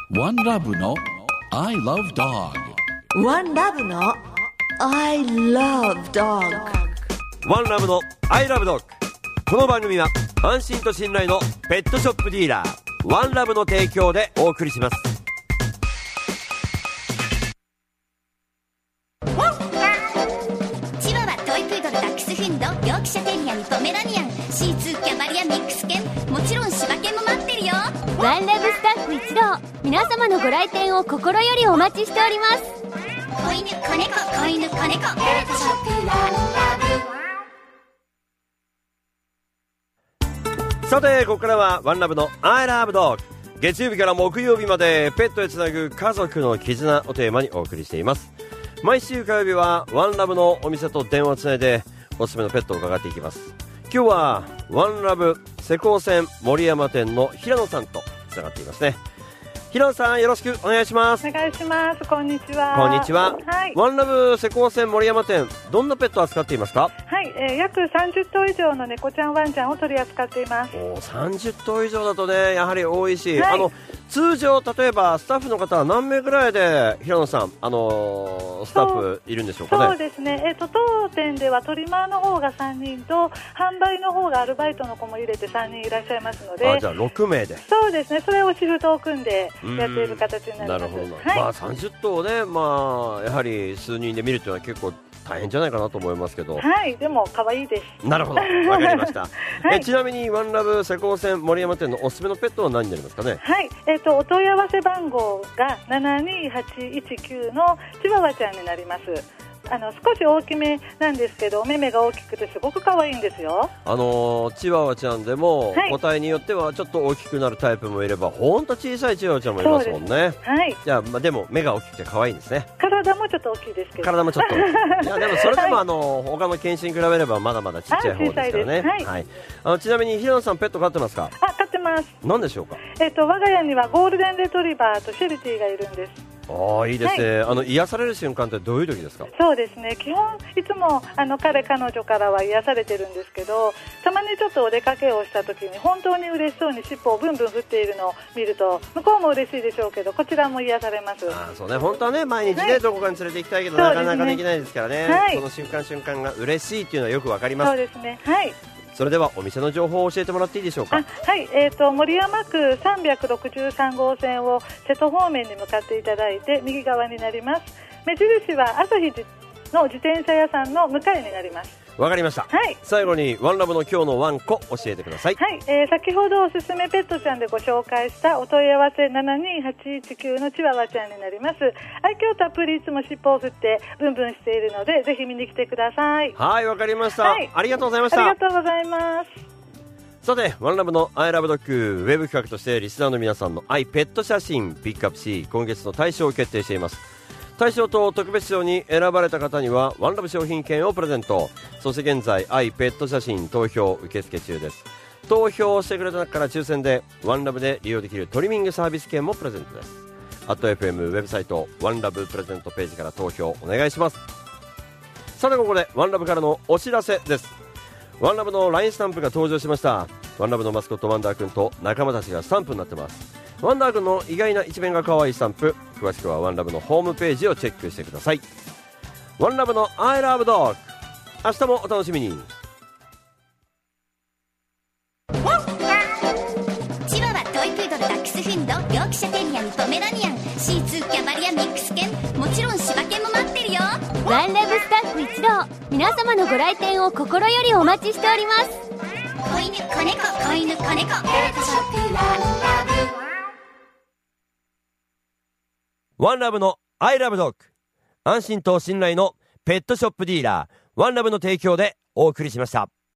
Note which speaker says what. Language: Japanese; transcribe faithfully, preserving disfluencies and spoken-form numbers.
Speaker 1: ワンラブの I love dog。
Speaker 2: ワンラブの I love dog。
Speaker 3: ワンラブの I love dog。 この番組は安心と信頼のペットショップディーラーワンラブの提供でお送りします。
Speaker 4: チワワ、トイプードル、ダックスフンド、ヨークシャテリアン、ポメラニアン、シーツー、キャバリア、ミックス犬、もちろん柴犬も待ってるよ。
Speaker 5: ワンラブスタッフ一同、皆様のご来店を心よりお待ちしております。
Speaker 4: 子犬、子猫、子犬、子猫、ペットショップワンラブ。
Speaker 3: さてここからはワンラブの I love dog。 月曜日から木曜日までペットへつなぐ家族の絆をテーマにお送りしています。毎週火曜日はワンラブのお店と電話をつないでおすすめのペットを伺っていきます。今日はワンラブ施工船森山店の平野さんとつながっていますね。平野さん、よろしくお願いします。
Speaker 6: お願いします。こんにちは。
Speaker 3: こんにちは、
Speaker 6: はい、
Speaker 3: ワンラブ施工船森山店、どんなペットを扱っていますか？
Speaker 6: はい、えー、約さんじゅっとう以上の猫ちゃんワンちゃんを取り扱っています。
Speaker 3: おさんじゅっとう以上だとね、やはり多いし、
Speaker 6: はい、
Speaker 3: あの通常例えばスタッフの方は何名ぐらいで平野さん、あのー、スタッフいるんでしょうかね？
Speaker 6: そうですね、えー、と当店ではトリマーの方がさんにんと販売の方がアルバイトの子も入れてさんにんいらっしゃいますので。
Speaker 3: あ、じゃあろくめいで。
Speaker 6: そうですね、それをシフトを組んでやっている形になります。
Speaker 3: なるほど、
Speaker 6: はい、
Speaker 3: まあ、さんじゅっとうをね、まあ、やはり数人で見るというのは結構大変じゃないかなと思いますけど。
Speaker 6: はい、でも可愛いです。
Speaker 3: なるほど、わかりました、
Speaker 6: はい、
Speaker 3: えちなみにワンラブ施工船森山店のおすすめのペットは何になりますかね？
Speaker 6: はい、えー、とお問い合わせ番号がななにはちいちきゅうのチワワちゃんになります。あの少し大きめなんですけど、お目目が大きくてすごく可愛いんですよ。
Speaker 3: あのー、チワワちゃんでも、
Speaker 6: はい、
Speaker 3: 個体によってはちょっと大きくなるタイプもいれば、ほんと小さいチワワちゃんもいますもんね。
Speaker 6: はい、
Speaker 3: じゃあ、まあ、でも目が大きくて可愛いんですね。
Speaker 6: 体もちょっと大きいですけど。
Speaker 3: 体もちょっと大きいいやでもそれでも、はい、あの他の犬種に比べればまだまだちっちゃい方ですからね。
Speaker 6: はい、
Speaker 3: はい、あのちなみに平野さん、ペット飼ってますか？
Speaker 6: あ、飼ってます。
Speaker 3: 何でしょうか？
Speaker 6: えっと我が家にはゴールデンレトリバーとシェルティがいるんです。
Speaker 3: ああ、いいですね、はい、あの癒される瞬間ってどういう時ですか？
Speaker 6: そうですね、基本いつもあの彼彼女からは癒されてるんですけど、たまにちょっとお出かけをした時に本当に嬉しそうに尻尾をブンブン振っているのを見ると、向こうも嬉しいでしょうけど、こちらも癒されます。
Speaker 3: あ、そうね、本当はね、毎日ね、はい、どこかに連れて行きたいけど、なかなかできないですからね、はい、その瞬間瞬間が嬉しいっていうのはよくわかります。
Speaker 6: そうですね、はい。
Speaker 3: それではお店の情報を教えてもらっていいでしょうか？
Speaker 6: あ、はい、えーと、森山区さんびゃくろくじゅうさんごうせんを瀬戸方面に向かっていただいて右側になります。目印は朝日の自転車屋さんの向かいになります。
Speaker 3: わかりました、はい、最後にワンラブの今日のワンコ教えてください。
Speaker 6: はい、えー、先ほどおすすめペットちゃんでご紹介したお問い合わせななにはちいちきゅうのチワワちゃんになります。愛嬌たっぷりいつも尻尾を振ってブンブンしているので、ぜひ見に来てください。
Speaker 3: はい、わかりました、はい、ありがとうございました。
Speaker 6: ありがとうございます。
Speaker 3: さてワンラブの I love dog ウェブ企画としてリスナーの皆さんの愛ペット写真ピックアップし、今月の大賞を決定しています。大賞と特別賞に選ばれた方にはワンラブ商品券をプレゼント。そして現在愛ペット写真投票受付中です。投票してくれた中から抽選でワンラブで利用できるトリミングサービス券もプレゼントです。アット エフエム ウェブサイトワンラブプレゼントページから投票お願いします。さてここでワンラブからのお知らせです。ワンラブの ライン スタンプが登場しました。ワンラブのマスコットワンダー君と仲間たちがスタンプになってます。ワンダー君の意外な一面が可愛いスタンプ、詳しくはワンラブのホームページをチェックしてください。ワンラブの I love dog、 明日もお楽しみに。
Speaker 4: チワワ、トイプードル、ダックスフンド、ヨークシャテリアン、ポメラニアン、シーツー、キャバリア、ミックス犬、もちろん柴犬も待ってるよ。
Speaker 5: ワンラブスタッフ一同、皆様のご来店を心よりお待ちしております。
Speaker 4: 子犬、子猫、子犬、子猫、ペットショップワンラブ。
Speaker 3: ワンラブの I love dog、 安心と信頼のペットショップディーラーワンラブの提供でお送りしました。